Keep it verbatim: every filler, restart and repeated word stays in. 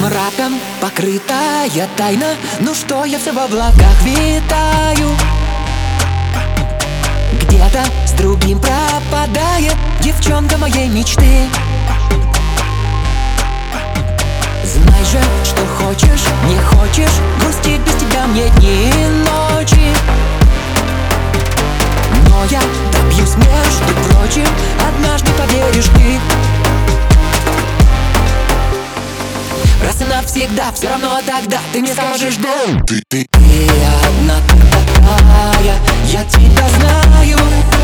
Мраком покрытая тайна, ну что я все в облаках витаю. Где-то с другим пропадает девчонка моей мечты. Знай же, что хочешь, не хочешь, грустить без тебя мне дни и ночи. Но я добьюсь, между прочим, однажды поверишь ты. Раз и навсегда, все равно тогда ты мне скажешь да. Ты, ты, ты одна такая, я тебя знаю.